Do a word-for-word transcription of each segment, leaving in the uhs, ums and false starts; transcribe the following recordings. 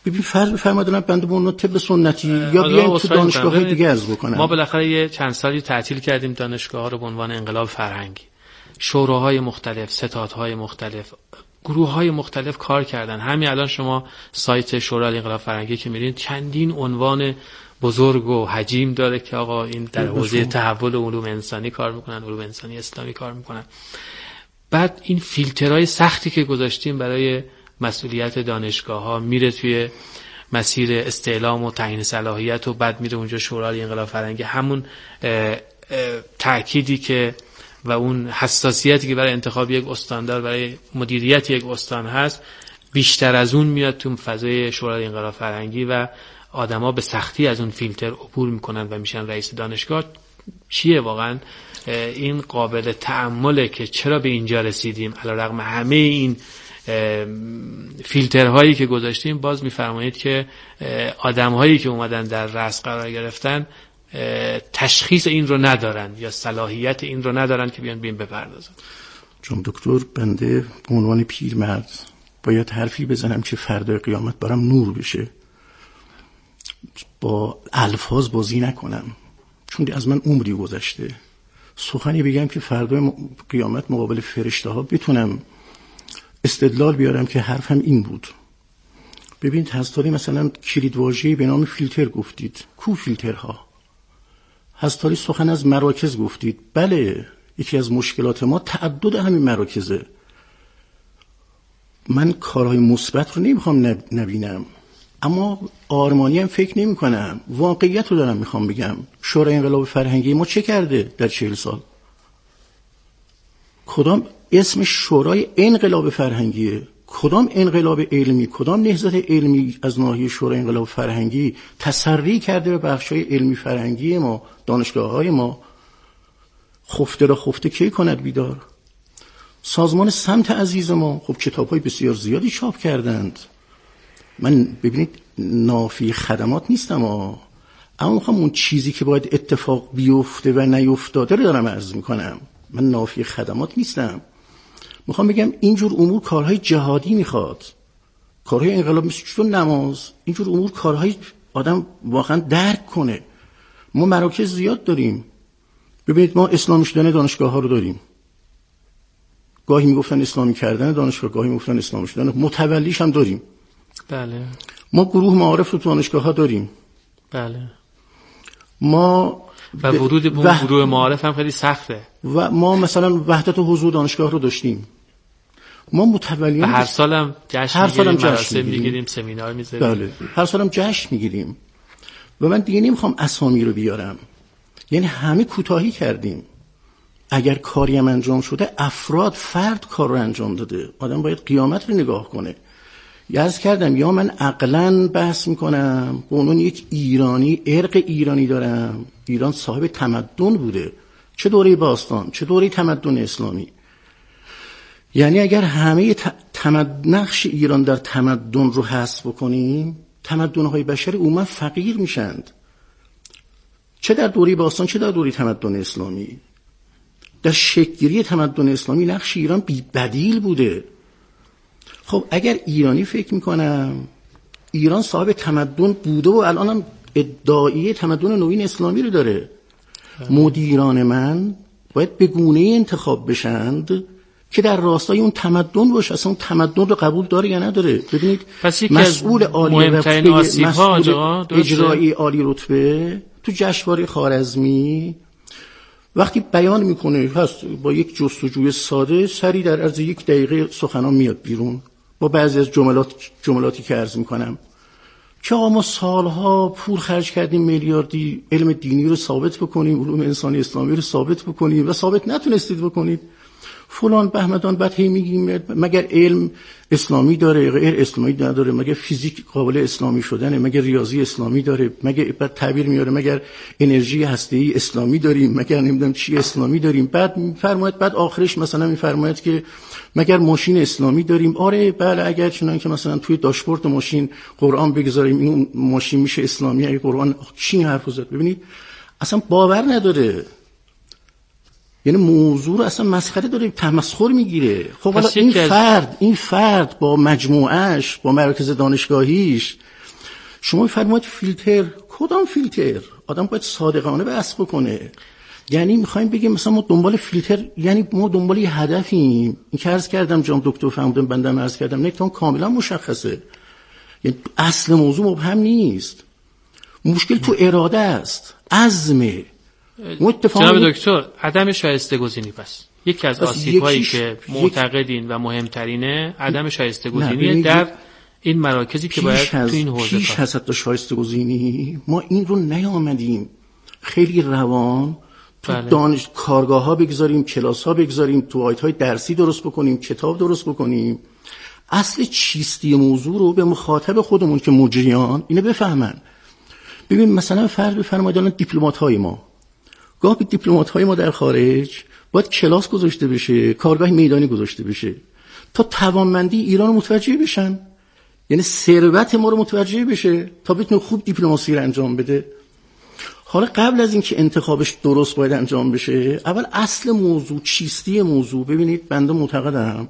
ببین فرض بفرمایید بنده به عنوان طب سنتی یا بیایم تو دانشگاه‌های دیگه عرض بکنم. ما بالاخره یه چند سالی تعطیل کردیم دانشگاه‌ها رو به عنوان انقلاب فرهنگی. شوراهای مختلف، ستادهای مختلف، گروه‌های مختلف کار کردن. همین الان شما سایت شورای انقلاب فرهنگی که میرین چندین عنوان بزرگ و حجیم داره که آقا این در حوزه تحول علوم انسانی کار میکنن، علوم انسانی اسلامی کار میکنن. بعد این فیلترهای سختی که گذاشتیم برای مسئولیت دانشگاه‌ها میره توی مسیر استعلام و تعیین صلاحیت و بعد میره اونجا شورای انقلاب فرهنگی. همون تأکیدی که و اون حساسیتی که برای انتخاب یک استاندار برای مدیریت یک استان هست بیشتر از اون میاد تو فضای شورای انقلاب فرهنگی و آدما به سختی از اون فیلتر عبور میکنن و میشن رئیس دانشگاه. چیه واقعا این قابل تأمله که چرا به اینجا رسیدیم علیرغم همه این فیلترهایی که گذاشتیم. باز میفرمایید که آدمهایی که اومدن در رأس قرار گرفتن تشخیص این رو ندارن یا صلاحیت این رو ندارن که بیان بین بپردازن. چون دکتر بنده به عنوان پیرمرد باید حرفی بزنم که فردای قیامت برام نور بشه، با الفاظ بازی نکنم، چون از من عمری گذشته. سخنی بگم که فردای قیامت مقابل فرشته ها بتونم استدلال بیارم که حرفم این بود. ببینید هستاری مثلا کلیدواژه‌ای به نام فیلتر گفتید، کو فیلترها؟ هستاری سخن از مراکز گفتید، بله یکی از مشکلات ما تعدد همین مراکزه. من کارهای مثبت رو نمیخوام نبینم، اما آرمانی هم فکر نمی کنم. واقعیت رو دارم میخوام بگم. شورای انقلاب فرهنگی ما چه کرده در چهل سال؟ کدام اسم شورای انقلاب فرهنگیه؟ کدام انقلاب علمی، کدام نهضت علمی از ناحیه شورای انقلاب فرهنگی تسری کرده به بخشای علمی فرهنگی ما، دانشگاه‌های ما؟ خفته را خفته کی کند بیدار؟ سازمان سمت عزیز ما خب کتاب‌های بسیار زیادی چاپ کردند. من ببینید نافی خدمات نیستم ها. اما میخوام اون چیزی که باید اتفاق بیفته و نیفتاده رو دارم عرض میکنم. من نافی خدمات نیستم. میخوام بگم اینجور امور کارهای جهادی میخواد، کارهای انقلاب مثل چطور نماز، اینجور امور کارهای آدم واقعا درک کنه. ما مراکز زیاد داریم. ببینید ما اسلامی شدن دانشگاه ها رو داریم، گاهی میگفتن اسلامی کردن دانشگاه، گاهی میگفتن اسلامی شدن، متولیش هم داریم. بله. ما گروه معارف رو تو دانشگاه ها داریم. بله. ما و ورود به اون گروه معارف هم خیلی سخته. و ما مثلا وحدت حضور دانشگاه رو داشتیم. ما متولیان هر سالم جشن هر سالم میگیریم، جشن میگیریم، میگیریم، سمینار میذاریم. بله. هر سالم جشن میگیریم. و من دیگه نمیخوام اسامی رو بیارم. یعنی همه کوتاهی کردیم. اگر کاری هم انجام شده افراد فرد کار رو انجام داده. آدم باید قیامت رو نگاه کنه. یعرض کردم یا من عقلاً بحث میکنم به عنوان یک ایرانی، ارق ایرانی دارم. ایران صاحب تمدن بوده، چه دوره باستان چه دوره تمدن اسلامی. یعنی اگر همه تمد... نقش ایران در تمدن رو حذف بکنیم، تمدن‌های بشری عموما فقیر میشند، چه در دوره باستان چه در دوره تمدن اسلامی. در شکل‌گیری تمدن اسلامی نقش ایران بی بدیل بوده. خب اگر ایرانی فکر میکنم ایران صاحب تمدن بوده و الان هم ادعای تمدن نوین اسلامی رو داره، مدیران من باید به گونه‌ای انتخاب بشند که در راستای اون تمدن باشه. اصلا اون تمدن رو قبول داره یا نداره. ببینید مسئول عالی رتبه، مسئول اجرایی عالی رتبه تو جشنواره خوارزمی وقتی بیان میکنه هست با یک جستجوی ساده سری در عرض یک دقیقه سخنان میاد بیرون با بعضی از جملات جملاتی که عرض میکنم که آقا ما سالها پول خرج کردیم میلیاردی علم دینی رو ثابت بکنیم، علوم انسانی اسلامی رو ثابت بکنیم و ثابت نتونستید بکنید. فلان بهمدان بعد هی میگیم مگر علم اسلامی داره، غیر اسلامی نداره، مگر فیزیک قابل اسلامی شدنه، مگر ریاضی اسلامی داره، مگر بعد تعبیر میاره مگر انرژی هسته‌ای اسلامی داریم، مگر نمیدونم چی اسلامی داریم. بعد میفرماید بعد آخرش مثلا میفرماید که مگر ماشین اسلامی داریم. آره بله، اگر چنان که مثلا توی داشبورد ماشین قرآن بگذاریم این ماشین میشه اسلامی. اگه قرآن چی حرف زد؟ ببینید اصلا باور نداره. یعنی موضوع رو اصلا مسخره داره، تمسخر میگیره. خب حالا این فرد از... این فرد با مجموعهش، با مراکز دانشگاهیش، شما میفرمایید فیلتر، کدام فیلتر؟ آدم باید صادقانه بحث بکنه. یعنی میخوایم بگیم مثلا ما دنبال فیلتر، یعنی ما دنبال یه هدفیم. این که عرض کردم جام دکتر فهمیدم، بندم عرض کردم، نکتون کاملا مشخصه. یعنی اصل موضوع مبهم نیست، مشکل تو اراده است، عزمه. جناب دکتر، عدم شایسته گزینی پس یکی از آسیب‌هایی که معتقدین و مهمترینه عدم شایسته گزینی در این مراکزی که باید تو این حوزه پیش از حتی شایسته گزینی ما این رو نیامدیم خیلی روان تو بله. دانش کارگاه ها بگذاریم، کلاس ها بگذاریم، تو آیت های درسی درست بکنیم، کتاب درست بکنیم. اصل چیستی موضوع رو به مخاطب خودمون که مجریان اینو بفهمن. ببین مثلا فرض بفرمایید الان دیپلمات های ما، گاه به دیپلمات های ما در خارج باید کلاس گذاشته بشه، کارگاه میدانی گذاشته بشه تا توانمندی ایران رو متوجه بشن، یعنی ثروت ما رو متوجه بشه تا بتونه خوب دیپلماسی رو انجام بده. حالا قبل از اینکه انتخابش درست باید انجام بشه، اول اصل موضوع، چیستی موضوع. ببینید بنده معتقدم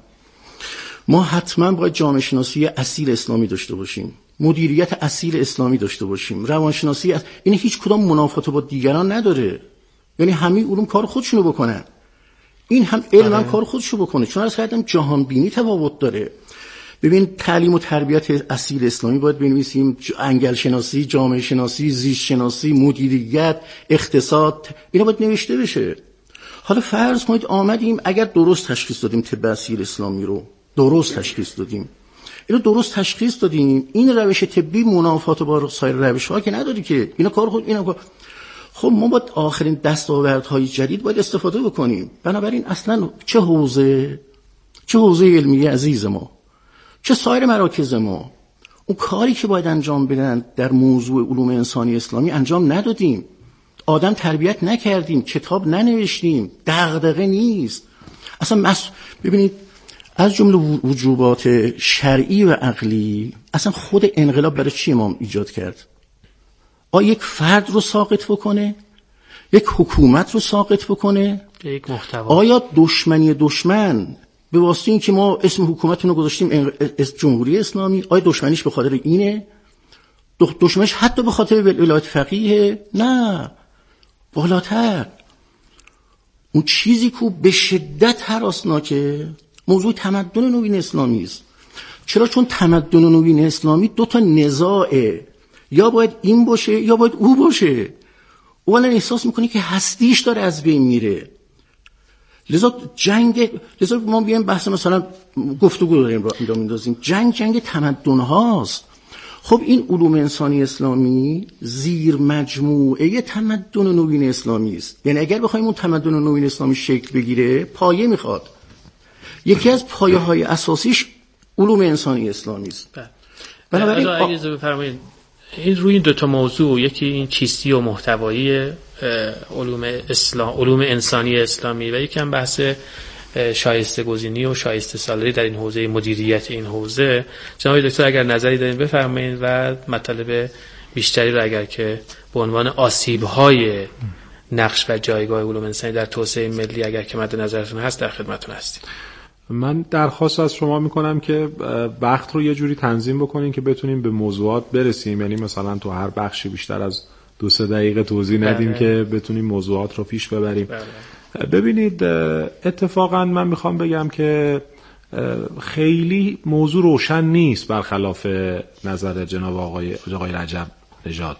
ما حتما باید جامعه شناسی اصیل اسلامی داشته باشیم، مدیریت اصیل اسلامی داشته باشیم، روانشناسی از... این هیچ کدام منافات با دیگران نداره، یعنی همه علوم کار خودشونو بکنن، این هم علم هم کار خودشو بکنه، چون از کردم جهان بینی تفاوت داره. ببین تعلیم و تربیت اصیل اسلامی باید بنویسیم، انگل شناسی، جامعه شناسی، زیست شناسی، مدیریت، اقتصاد، اینا باید نوشته بشه. حالا فرض کنید آمدیم اگر درست تشخیص دادیم طب اصیل اسلامی رو، درست تشخیص دادیم، اینو درست تشخیص دادیم، این روش طبی منافات با سایر روش‌ها که نداره که، اینا کار خود اینا کار. خب ما باید آخرین دستاوردهای جدید باید استفاده بکنیم. بنابراین اصلا چه حوزه چه حوزه علمی عزیز ما، چه سایر مراکز ما، اون کاری که باید انجام بدن در موضوع علوم انسانی اسلامی انجام ندادیم، آدم تربیت نکردیم، کتاب ننوشتیم، دغدغه نیست اصلا. مس... ببینید از جمله وجوبات شرعی و عقلی، اصلا خود انقلاب برای چی امام ایجاد کرد؟ آیا یک فرد رو ساقط بکنه؟ یک حکومت رو ساقط بکنه؟ یک محتوا. آیا دشمنی دشمن به واسطه این که ما اسم حکومتون رو گذاشتیم جمهوری اسلامی، آیا دشمنیش به خاطر اینه؟ دشمنیش حتی به خاطر ولایت فقیه؟ نه، بالاتر. اون چیزی که به شدت هراسناکه موضوع تمدن نوین اسلامی است. چرا؟ چون تمدن نوین اسلامی دو تا نزاعه، یا باید این باشه یا باید او باشه. اولا احساس میکنی که هستیش داره از بین میره، لذا جنگ، لذا ما بیایم بحث مثلا گفتگو داریم را میندازیم، جنگ جنگ تمدن هاست. خب این علوم انسانی اسلامی زیر مجموعه تمدن نوین اسلامی است. یعنی اگر بخوایم اون تمدن نوین اسلامی شکل بگیره، پایه میخواد. یکی از پایه های اساسیش علوم انسانی اسلامی است. بنابراین اگه بفرمایید این روی این دو تا موضوع، یکی این چیستی و محتوایی علوم اسلام، علوم انسانی اسلامی، و یکی هم بحث شایسته گزینی و شایسته سالاری در این حوزه، مدیریت این حوزه. جناب دکتر اگر نظری دارین بفرمایید و مطالب بیشتری رو اگر که به عنوان آسیب‌های نقش و جایگاه علوم انسانی در توسعه ملی اگر که مد نظرتون هست در خدمتتون هستیم. من درخواست از شما میکنم که وقت رو یه جوری تنظیم بکنین که بتونیم به موضوعات برسیم، یعنی مثلا تو هر بخشی بیشتر از دو سه دقیقه توضیح ندیم بله. که بتونیم موضوعات رو پیش ببریم. بله. ببینید اتفاقا من میخوام بگم که خیلی موضوع روشن نیست برخلاف نظر جناب آقای آقای رجب نژاد.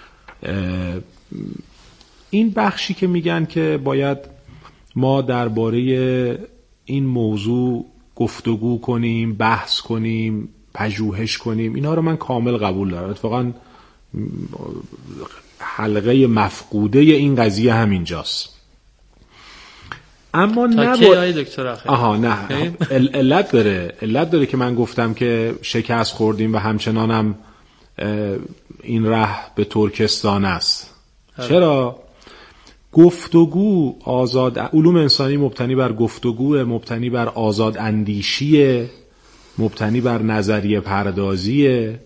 این بخشی که میگن که باید ما درباره این موضوع گفتگو کنیم، بحث کنیم، پژوهش کنیم، اینا رو من کامل قبول دارم. اتفاقا حلقه مفقوده این قضیه همینجاست. اما نباید آها نه علت داره علت داره که من گفتم که شکست خوردیم و همچنانم این ره به ترکستان است. ها. چرا؟ گفتگو آزاد، علوم انسانی مبتنی بر گفتگو، مبتنی بر آزاد اندیشی، مبتنی بر نظریه پردازیه.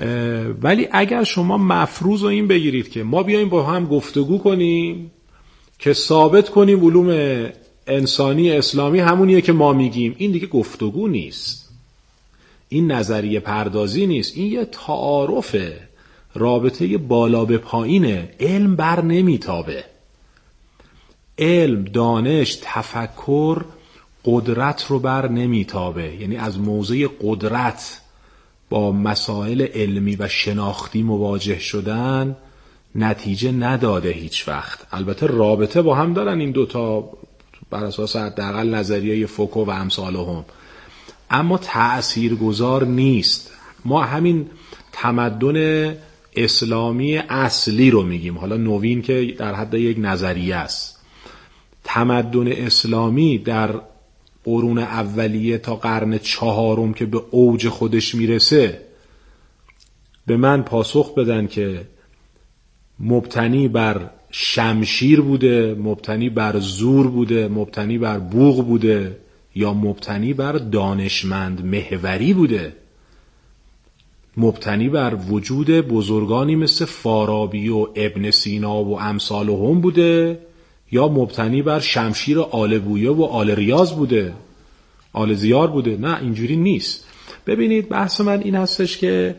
ولی اگر شما مفروض رو این بگیرید که ما بیایم با هم گفتگو کنیم که ثابت کنیم علوم انسانی اسلامی همونیه که ما میگیم. این دیگه گفتگو نیست، این نظریه پردازی نیست، این یه تعارفه، رابطه بالا به پایینه. علم بر نمیتابه. علم، دانش، تفکر قدرت رو بر نمیتابه. یعنی از موضع قدرت با مسائل علمی و شناختی مواجه شدن نتیجه نداده هیچ وقت. البته رابطه با هم دارن این دوتا بر اساس حداقل نظریه فوکو و امثالهم، اما تأثیرگذار نیست. ما همین تمدن اسلامی اصلی رو میگیم، حالا نوین که در حد یک نظریه است. تمدن اسلامی در قرون اولیه تا قرن چهارم که به اوج خودش میرسه، به من پاسخ بدن که مبتنی بر شمشیر بوده، مبتنی بر زور بوده، مبتنی بر بوق بوده، یا مبتنی بر دانشمند محوری بوده، مبتنی بر وجود بزرگانی مثل فارابی و ابن سینا و امثالهم بوده، یا مبتنی بر شمشیر آل بویه و آل ریاض بوده، آل زیار بوده. نه، اینجوری نیست. ببینید، بحث من این هستش که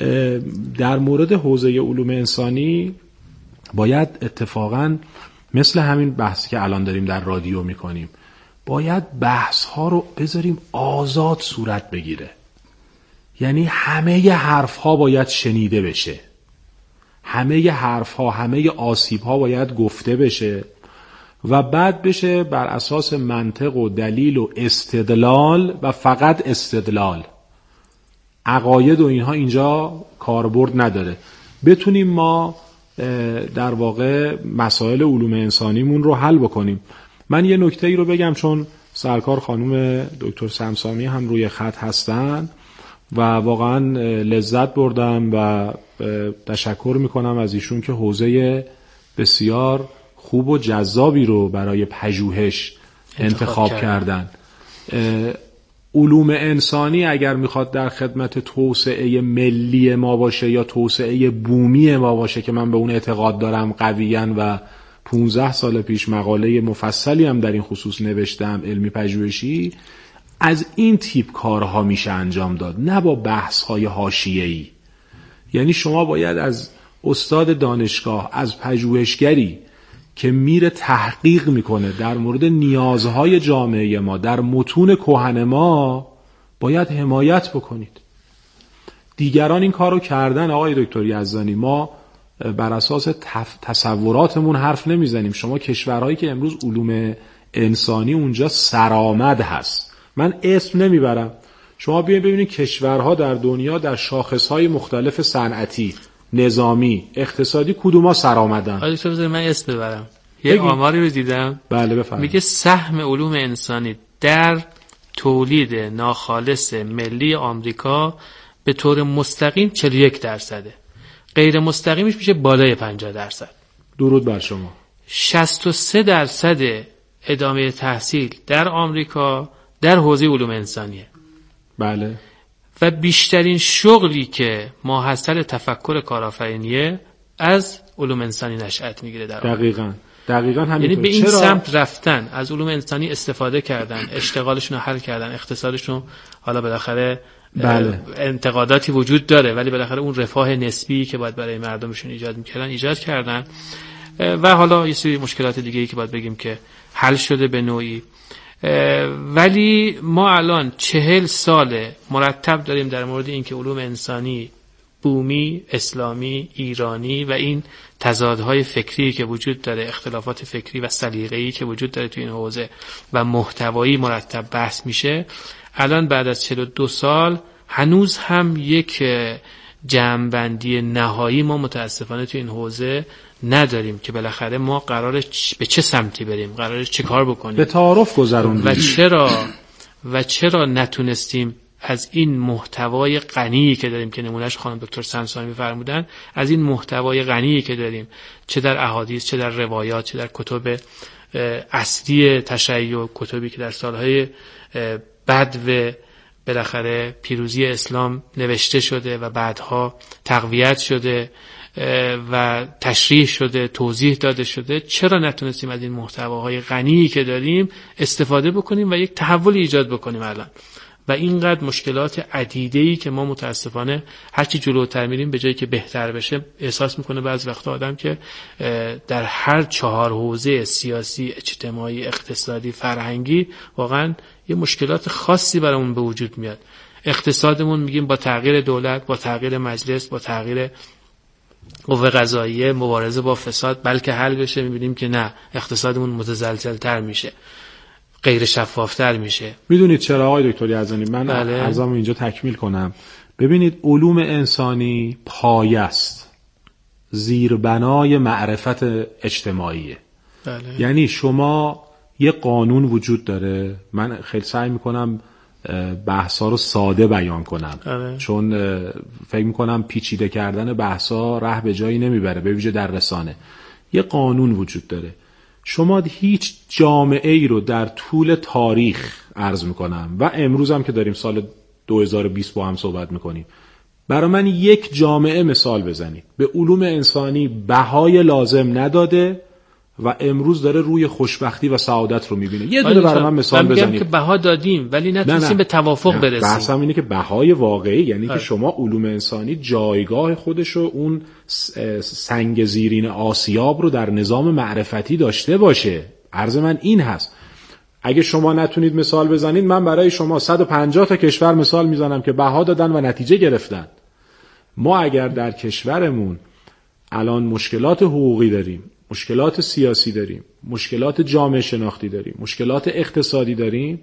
در مورد حوزه علوم انسانی باید اتفاقاً مثل همین بحثی که الان داریم در رادیو میکنیم، باید بحث ها رو بذاریم آزاد صورت بگیره. یعنی همه ی حرف ها باید شنیده بشه، همه ی حرف ها، همه ی آسیب ها باید گفته بشه و بعد بشه بر اساس منطق و دلیل و استدلال و فقط استدلال. عقاید و اینها اینجا کاربرد نداره. بتونیم ما در واقع مسائل علوم انسانیمون رو حل بکنیم. من یه نکته ای رو بگم، چون سرکار خانم دکتر سمسامی هم روی خط هستن و واقعا لذت بردم و تشکر میکنم از ایشون که حوزه بسیار خوب و جذابی رو برای پژوهش انتخاب, انتخاب کردن. علوم انسانی اگر میخواد در خدمت توسعه ملی ما باشه یا توسعه بومی ما باشه، که من به اون اعتقاد دارم قویاً و پونزده سال پیش مقاله مفصلی هم در این خصوص نوشتم، علمی پژوهشی، از این تیپ کارها میشه انجام داد، نه با بحث‌های حاشیه‌ای. یعنی شما باید از استاد دانشگاه، از پژوهشگری که میره تحقیق میکنه در مورد نیازهای جامعه ما در متون کهن ما، باید حمایت بکنید. دیگران این کارو کردن آقای دکتر یزدانی، ما بر اساس تصوراتمون حرف نمیزنیم. شما کشورهایی که امروز علوم انسانی اونجا سرآمد هست، من اسم نمیبرم، شما بیاین ببینید کشورها در دنیا در شاخصهای مختلف صنعتی، نظامی، اقتصادی کدوما سرآمدن. آره تو بذار من اسم ببرم. یه بگی. آماری رو دیدم. بله بفرمایید. میگه سهم علوم انسانی در تولید ناخالص ملی آمریکا به طور مستقیم چهل و یک درصده. غیر مستقیمش میشه بالای پنجاه درصد. درود بر شما. شصت و سه درصد ادامه تحصیل در آمریکا در حوزه علوم انسانیه. بله. و بیشترین شغلی که ماحصل تفکر کارآفرینیه از علوم انسانی نشأت میگیره در آمریکا. دقیقاً. دقیقاً همینطور. یعنی به این چرا؟ سمت رفتن، از علوم انسانی استفاده کردن، اشتغالشون رو حل کردن، اقتصادشون، حالا بالاخره بله. انتقاداتی وجود داره ولی بالاخره اون رفاه نسبی که باید برای مردمشون ایجاد میکردن ایجاد کردن و حالا یه سری مشکلات دیگه‌ای که باید بگیم که حل شده به نوعی. ولی ما الان چهل سال مرتب داریم در مورد این که علوم انسانی بومی، اسلامی، ایرانی و این تضادهای فکری که وجود داره، اختلافات فکری و سلیقه‌ای که وجود داره تو این حوزه و محتوایی مرتب بحث میشه. الان بعد از چهل و دو سال هنوز هم یک جمع‌بندی نهایی ما متاسفانه تو این حوزه نداریم که بالاخره ما قراره به چه سمتی بریم، قراره چه کار بکنیم، به تعارف گذروندیم و چرا و چرا نتونستیم از این محتوای غنی که داریم که نمونهش خانم دکتر سمسامی فرمودن، از این محتوای غنی که داریم چه در احادیث، چه در روایات، چه در کتب اصلی تشیع، کتبی که در سالهای بدو بالاخره پیروزی اسلام نوشته شده و بعدها تقویت شده و تشریح شده، توضیح داده شده، چرا نتونستیم از این محتواهای غنی که داریم استفاده بکنیم و یک تحول ایجاد بکنیم الان؟ و اینقدر مشکلات عدیده‌ای که ما متاسفانه هرچی جلوتر میریم به جایی که بهتر بشه احساس میکنه بعض وقتا آدم که در هر چهار حوزه سیاسی، اجتماعی، اقتصادی، فرهنگی واقعا یه مشکلات خاصی برامون به وجود میاد. اقتصادمون میگیم با تغییر دولت، با تغییر مجلس، با تغییر قوه قضاییه، مبارزه با فساد بلکه حل بشه، میبینیم که نه، اقتصادمون متزلزل‌تر میشه، غیر شفافتر میشه. میدونید چرا آقای دکتر یزدانی؟ من بله. عرضمو اینجا تکمیل کنم. ببینید علوم انسانی پایه است، زیربنای معرفت اجتماعیه. بله. یعنی شما یه قانون وجود داره، من خیلی سعی میکنم بحثا رو ساده بیان کنم بله. چون فکر میکنم پیچیده کردن بحثا ره به جایی نمیبره، به ویژه در رسانه. یه قانون وجود داره. شما هیچ جامعه ای رو در طول تاریخ عرض میکنم و امروز هم که داریم سال دو هزار و بیست با هم صحبت میکنیم، برای من یک جامعه مثال بزنید به علوم انسانی بهای لازم نداده و امروز داره روی خوشبختی و سعادت رو میبینه. یه دونه برای من مثال بزنید. من میگم که بها دادیم ولی نتونستیم به توافق نه. برسیم. بحثم اینه که بهای واقعی، یعنی آره. که شما علوم انسانی جایگاه خودش رو اون سنگ زیرین آسیاب رو در نظام معرفتی داشته باشه. عرض من این هست. اگه شما نتونید مثال بزنید، من برای شما صد و پنجاه تا کشور مثال میزنم که بها دادن و نتیجه گرفتن. ما اگر در کشورمون الان مشکلات حقوقی داریم، مشکلات سیاسی داریم، مشکلات جامعه شناختی داریم، مشکلات اقتصادی داریم،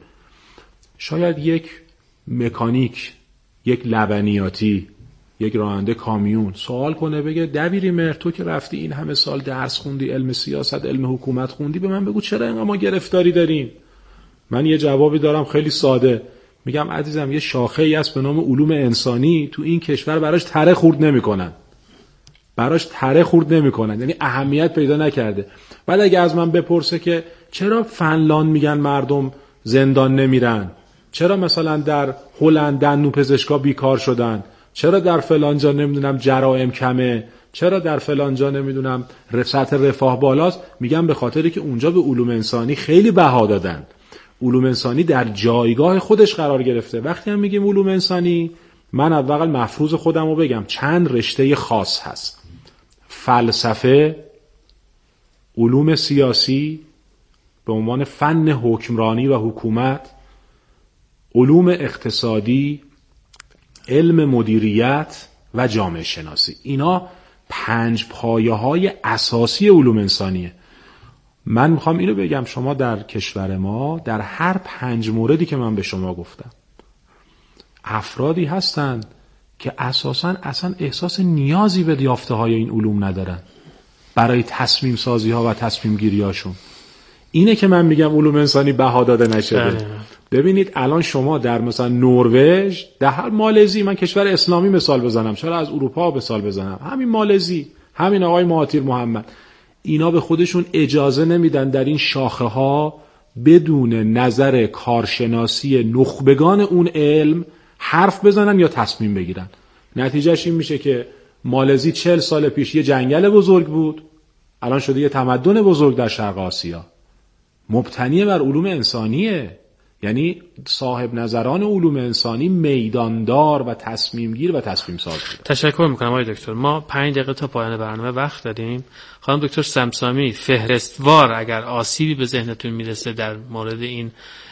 شاید یک مکانیک، یک لبنیاتی، یک راننده کامیون سوال کنه بگه دبیری مهر، تو که رفتی این همه سال درس خوندی، علم سیاست، علم حکومت خوندی، به من بگو چرا اینقدر ما گرفتاری داریم؟ من یه جوابی دارم خیلی ساده، میگم عزیزم یه شاخه‌ای هست به نام علوم انسانی، تو این کشور براش تره خورد نمی‌کنن. براش تره خورد نمی‌کنن، یعنی اهمیت پیدا نکرده. بعد اگه از من بپرسه که چرا فنلاند میگن مردم زندان نمیرن، چرا مثلا در هلند دندون پزشکا بیکار شدن، چرا در فلان جا نمیدونم جرائم کمه، چرا در فلان جا نمیدونم سطح رفاه بالاست، میگم به خاطری که اونجا به علوم انسانی خیلی بها دادن. علوم انسانی در جایگاه خودش قرار گرفته. وقتی هم میگیم علوم انسانی، من اول مفروض خودم رو بگم، چند رشته خاص هست: فلسفه، علوم سیاسی به عنوان فن حکمرانی و حکومت، علوم اقتصادی، علم مدیریت و جامعه شناسی. اینا پنج پایه های اساسی علوم انسانیه. من میخوام اینو بگم، شما در کشور ما در هر پنج موردی که من به شما گفتم افرادی هستند که اساساً اصلا احساس نیازی به یافته های این علوم ندارن برای تصمیم سازی ها و تصمیم گیری هاشون. اینه که من میگم علوم انسانی بها داده نشده. بله. ببینید الان شما در مثلا نروژ، در هر مالزی، من کشور اسلامی مثال بزنم، چرا از اروپا مثال بزنم، همین مالزی، همین آقای مهاتیر محمد، اینا به خودشون اجازه نمیدن در این شاخه ها بدون نظر کارشناسی نخبگان اون علم حرف بزنن یا تصمیم بگیرن. نتیجهش این میشه که مالزی چهل سال پیش یه جنگل بزرگ بود، الان شده یه تمدن بزرگ در شرق آسیا، مبتنی بر علوم انسانیه. یعنی صاحب نظران علوم انسانی میداندار و تصمیم گیر و تصمیم ساز بود. تشکر میکنم آقای دکتر. ما پنج دقیقه تا پایان برنامه وقت داریم. خانم دکتر سمسامی، فهرستوار اگر آسیبی به ذهنتون میرسه در مورد این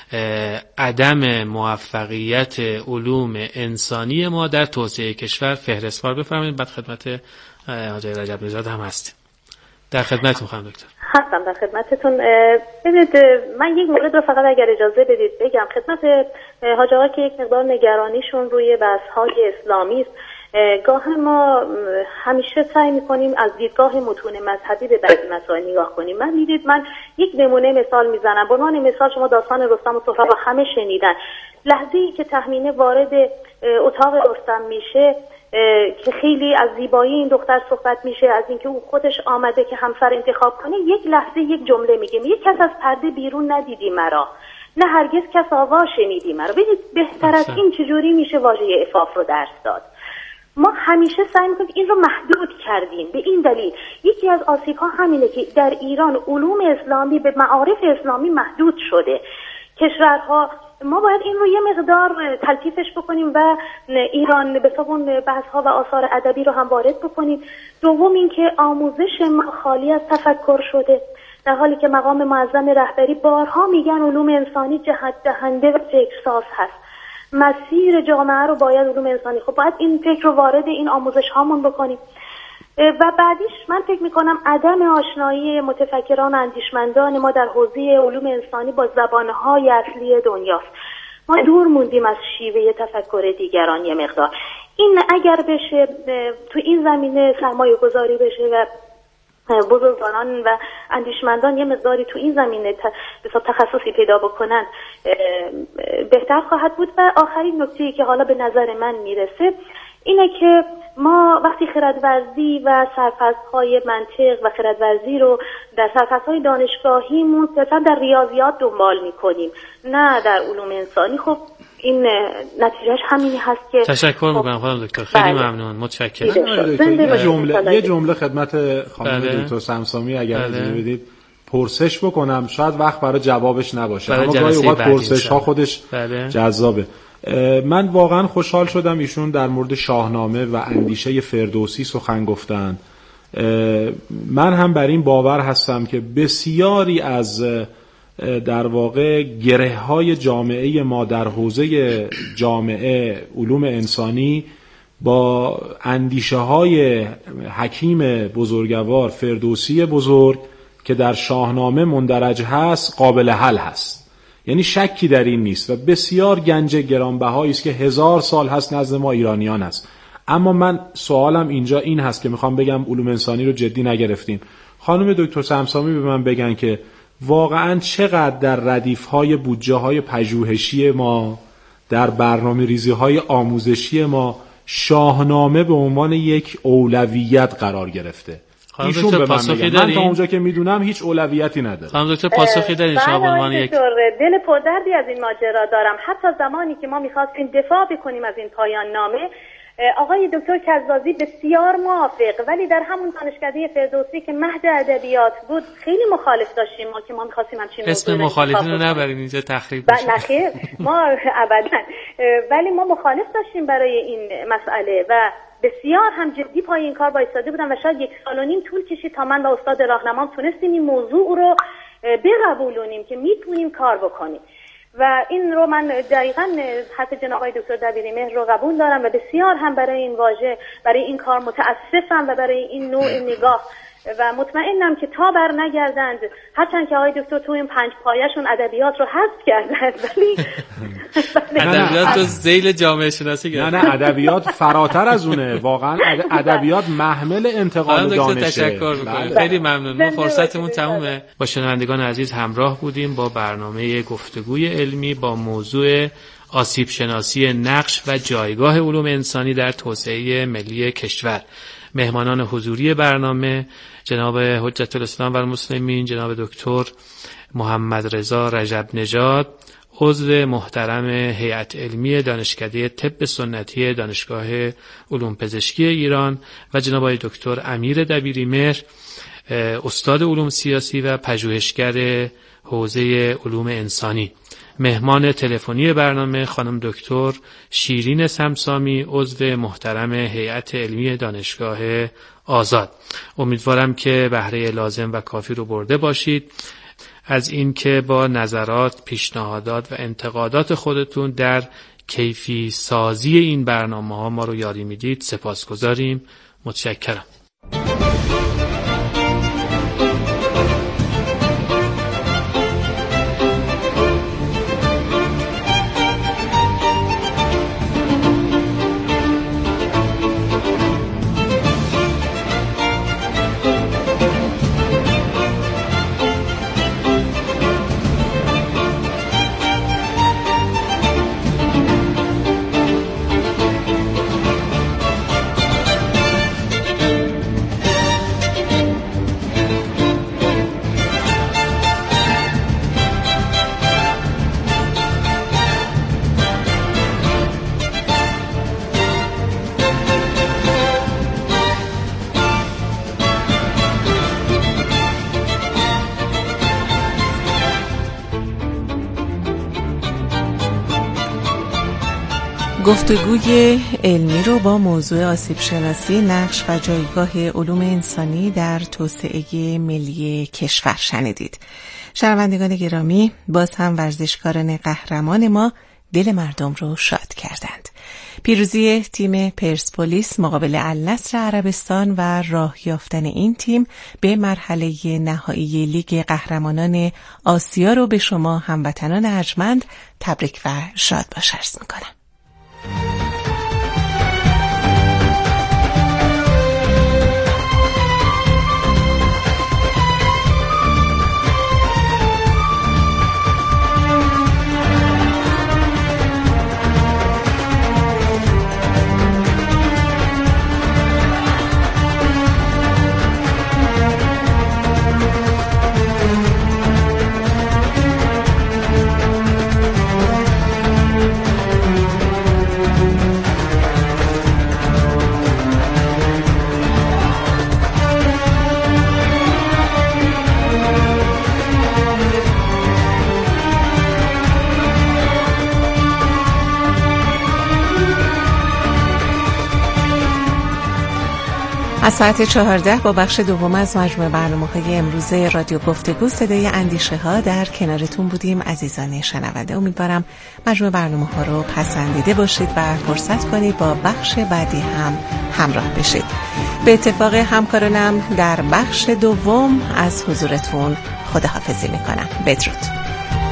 عدم موفقیت علوم انسانی ما در توسعه کشور فهرستوار بفرمایید. بعد خدمت حاجی رجب نژاد هم هستیم. در خدمتتون خانم دکتر. هستم در خدمتتون. ببینید من یک مورد رو فقط اگر اجازه بدید بگم خدمت حاج آقا که یک مقدار نگرانیشون روی بحث‌های اسلامی است. گاه ما همیشه سعی می‌کنیم از دیدگاه متون مذهبی به بعضی مسائل نگاه کنیم. من دیدید من یک نمونه مثال میزنم. به عنوان مثال شما داستان رستم و سهراب رو همه شنیدن. لحظه‌ای که تهمینه وارد اتاق رستم میشه که خیلی از زیبایی این دختر صحبت میشه، از اینکه او خودش آمده که همسر انتخاب کنه، یک لحظه یک جمله میگه، یک کس از پرده بیرون ندیدی مرا. نه هرگز کس آوا شنیدی مرا. ببینید بهتر از این چجوری میشه واژه عفاف رو درس داد؟ ما همیشه سعی میکنیم این رو محدود کردیم. به این دلیل یکی از آسیب‌ها همینه که در ایران علوم اسلامی به معارف اسلامی محدود شده. کشورها ما باید این رو یه مقدار تلطیفش بکنیم و ایران به صابون بحث‌ها و آثار ادبی رو هم وارد بکنیم. دوم اینکه آموزش ما خالی از تفکر شده، در حالی که مقام معظم رهبری بارها میگن علوم انسانی جهت دهنده و فکرساز هست. مسیر جامعه رو باید علوم انسانی، خب باید این فکر رو وارد این آموزش هامون بکنیم. و بعدیش من فکر میکنم عدم آشنایی متفکران اندیشمندان ما در حوزه علوم انسانی با زبانهای اصلی دنیاست. ما دور موندیم از شیوه تفکر دیگران یه مقدار. این اگر بشه تو این زمینه سرمایه گذاری بشه و بزرگان و اندیشمندان یه مقداری تو این زمینه تخصصی پیدا بکنن بهتر خواهد بود. و آخرین نکته‌ای که حالا به نظر من میرسه اینه که ما وقتی خردورزی و سرفصل‌های منطق و خردورزی رو در سرفصل‌های دانشگاهیمون مثلا در ریاضیات دنبال می‌کنیم نه در علوم انسانی، خب این نتیجهش همینی هست که تشکر می‌کنم خانم دکتر، خیلی بله. ممنون، متشکرم. یه جمله یه جمله خدمت خانم بله. دکتر سمسامی اگر اجازه بله. بدید پرسش بکنم، شاید وقت برای جوابش نباشه اما گاهی اوقات پرسش‌ها خودش بله. جذابه. من واقعا خوشحال شدم ایشون در مورد شاهنامه و اندیشه فردوسی سخن گفتن. من هم بر این باور هستم که بسیاری از در واقع گره‌های جامعه ما در حوزه جامعه علوم انسانی با اندیشه‌های حکیم بزرگوار فردوسی بزرگ که در شاهنامه مندرج هست قابل حل هست. یعنی شکی در این نیست و بسیار گنج گرانبهایی است که هزار سال هست نزد ما ایرانیان هست. اما من سوالم اینجا این هست که میخوام بگم علوم انسانی رو جدی نگرفتیم. خانم دکتر سمسامی به من بگن که واقعا چقدر در ردیف‌های بودجه‌های پژوهشی ما، در برنامه‌ریزی‌های آموزشی ما شاهنامه به عنوان یک اولویت قرار گرفته. ایشون به من میگن من تا اونجا که میدونم هیچ اولویتی نداره. خانم دکتر پاسخی دارین شما به عنوان یک دل پردردی از این ماجرا دارم. حتی زمانی که ما می‌خواستیم دفاع بکنیم از این پایان نامه، آقای دکتر کزازی بسیار موافق، ولی در همون دانشکده فردوسی که مهد ادبیات بود خیلی مخالف داشتیم ما که ما می‌خواستیم همچین اسم مخالفین رو نبرین اینجا تخریب بشه. نه خیر ما ابدا، ولی ما مخالف داشتیم برای این مسئله و بسیار هم جدی پای این کار وایساده بودم و شاید یک سال و نیم طول کشید تا من با استاد راهنمام تونستیم این موضوع رو بقبولونیم که میتونیم کار بکنیم و این رو من دقیقاً حرف جناب آقای دکتر دبیریمهر رو قبول دارم و بسیار هم برای این واژه برای این کار متاسفم و برای این نوع نگاه و مطمئنم که تا بر نگردند، هرچند که آقای دکتر تو این پنج پایه‌شون ادبیات رو حذف کردند ولی ادبیات رو ذیل جامعه شناسی گرفتن. نه نه ادبیات فراتر از اونه، واقعا ادبیات محمل انتقال دانشه. تشکر می‌کنم، خیلی ممنون. ما فرصتمون تمومه. با شنوندگان عزیز همراه بودیم با برنامه گفتگوی علمی با موضوع آسیب شناسی نقش و جایگاه علوم انسانی در توسعه ملی کشور. مهمانان حضوری برنامه جناب حجت الاسلام و المسلمین جناب دکتر محمد رضا رجب نژاد، عضو محترم هیئت علمی دانشکده طب سنتی دانشگاه علوم پزشکی ایران و جناب دکتر امیر دبیریمهر، استاد علوم سیاسی و پژوهشگر حوزه علوم انسانی. مهمان تلفنی برنامه خانم دکتر شیرین سمسامی، عضو محترم هیئت علمی دانشگاه آزاد. امیدوارم که بهره لازم و کافی رو برده باشید از این که با نظرات، پیشنهادات و انتقادات خودتون در کیفی سازی این برنامه ها ما رو یاری میدید. سپاسگزاریم. متشکرم. گفتگوی علمی رو با موضوع آسیب شناسی، نقش و جایگاه علوم انسانی در توسعه ملی کشور شنیدید. شنوندگان گرامی، باز هم ورزشکاران قهرمان ما دل مردم رو شاد کردند. پیروزی تیم پرسپولیس مقابل النصر عربستان و راه یافتن این تیم به مرحله نهایی لیگ قهرمانان آسیا رو به شما هموطنان ارجمند تبریک و شاد باش عرض می‌کنم. از ساعت چهارده با بخش دوم از مجموع برنامه‌های امروز رادیو گفتگو صدای اندیشه ها در کنارتون بودیم. عزیزان شنونده، امیدوارم مجموع برنامه‌ها رو پسندیده باشید و فرصت کنید با بخش بعدی هم همراه بشید. به اتفاق همکارانم در بخش دوم از حضورتون خداحافظی میکنم. بدرود.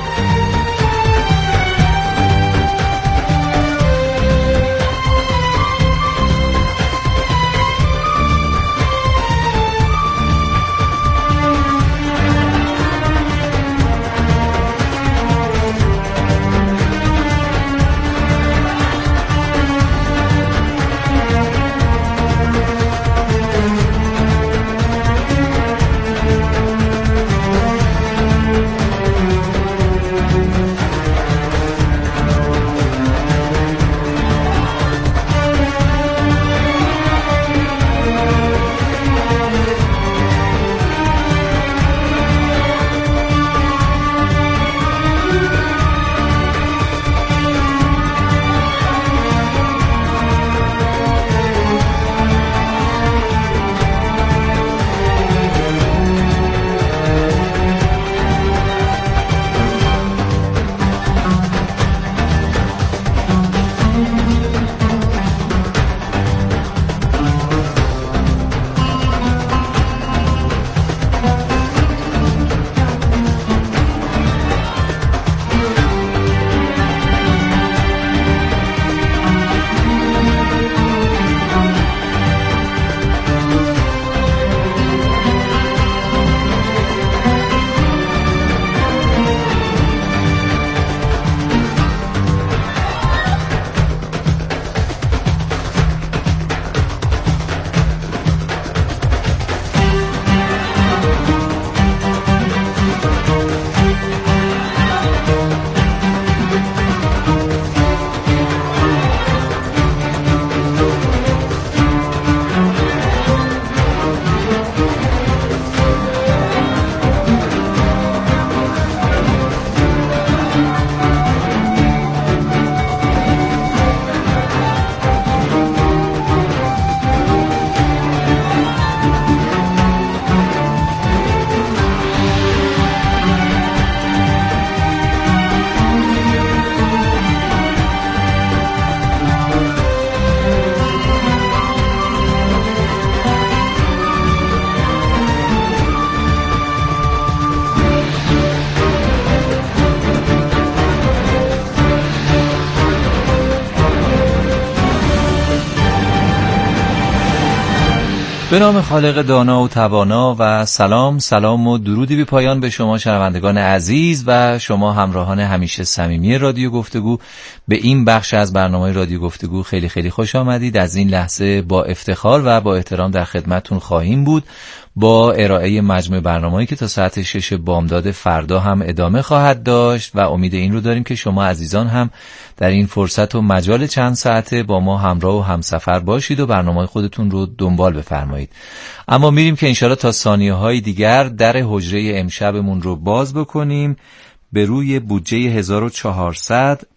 به نام خالق دانا و توانا و سلام سلام و درودی بی پایان به شما شنوندگان عزیز و شما همراهان همیشه صمیمی رادیو گفتگو. به این بخش از برنامه رادیو گفتگو خیلی خیلی خوش آمدید. از این لحظه با افتخار و با احترام در خدمتتون خواهیم بود با ارائه مجموع برنامه‌ای که تا ساعت شش بامداد فردا هم ادامه خواهد داشت و امید این رو داریم که شما عزیزان هم در این فرصت و مجال چند ساعته با ما همراه و همسفر باشید و برنامه خودتون رو دنبال بفرمایید. اما میریم که انشالله تا ثانیه‌های دیگر در حجره امشبمون رو باز بکنیم به روی بودجه هزار و چهارصد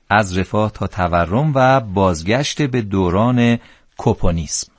از رفاه تا تورم و بازگشت به دوران کمونیسم.